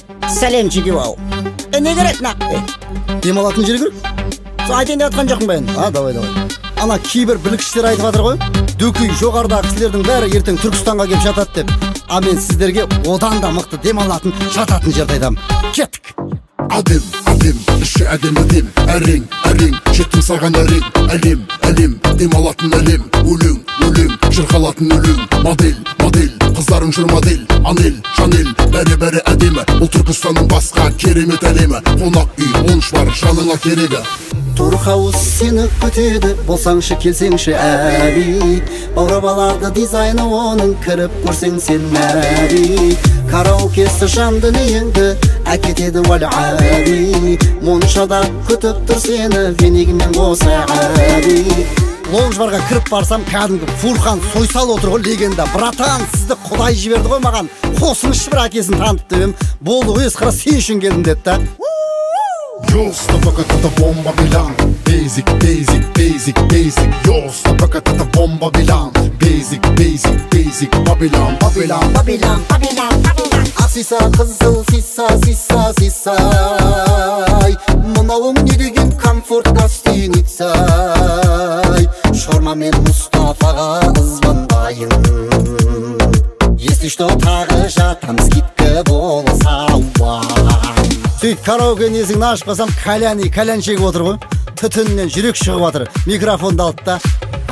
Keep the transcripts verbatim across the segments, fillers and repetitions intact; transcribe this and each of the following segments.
сәлемчиги бау. Е не керек нақ? Дем алатын жер керек? Сол айтайын деп жатқан жоқпын ба енді? А, давай, давай. Ана кейбір білгіштер айтып жатыр ғой. Дөкей жоғарыдағы кісілердің бәрі ертең Түркістанға келіп жатады деп. А мен сіздерге одан да мықты дем алатын, жататын жерді айтамын. Кеттік. Адем, адем, іші әдем әдем, әрең, әрең, жеттім саған әрең, әлем, әлем, дем алатын әлем, өлең, өлең, жырғалатын өлең, модель, модель, қыздарың жүр модель, анел, шанел, бәрі-бәрі әдемі, бұл Түркістанның басқа керемет әлемі, қонақ үй, онш бар, жаныңа керегі. Турхаус сені күтеді, болсаңшы келсеңші әби. Баурап алады дизайны оның, кіріп көрсең сен мәри. Караокесі жан дүниеңді әкетеді вал әби. Моншада күтіп тұр сені, венегімен қоса әби. Лоунж-барға кіріп барсам, кәдімгі Фурхан Сойсал отыр ғой, легенда. Братан, сізді Құдай жіберді ғой маған. Қосыңызшы бір әкесін танып деп. Болды ғой, қара сен үшін келдім деді да. Ёста, пока это бомба билан. Basic, basic, basic, basic. Ёста, пока это бомба билан. Basic, basic, basic. Babylon, Babylon, Babylon, Babylon, Babylon. Асиса қызыл сиса, сиса, сисай. Мынауың не деген комфорт гостиница. Шорма мен Мұстафаға звондайын. Если что, тағы жатам, скидка болса уай. Сөйт караокенің есігін ашып қалсам, кәляни, кәлян шегіп отыр ғой. Түтіннен жүрек шығып отыр. Микрофонды алды да.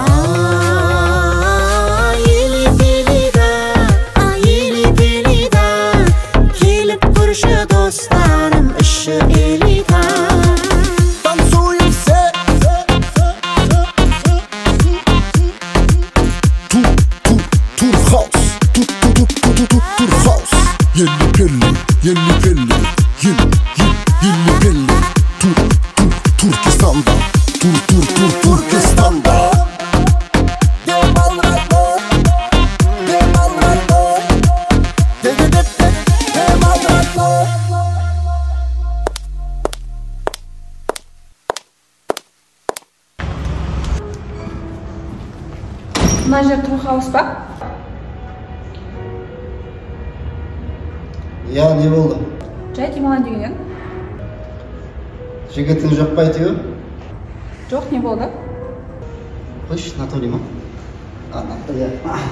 Келіп көрші достарым, іші элита. Танцуем все. Тур, тур, тур хаус. Тур, тур, тур, тур, тур, тур хаус. Елі пелі, елі пелі. Ел, ел, елі пелі. Тур, тур, Туркестанда. Тур, тур, тур, Туркестанда. Дем алратной, дем алратной. Де-де-де-де, дем алратной. Мына жер Турхаус па? Я, не болды? Жай демалайын деген едім. Жігітің жоқ па әйтеуір? Жоқ, не болды? Қойшы, Анатолий ма? Анатолий.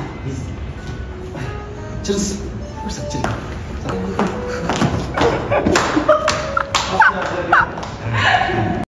Жүріс. Көрсет, жүр.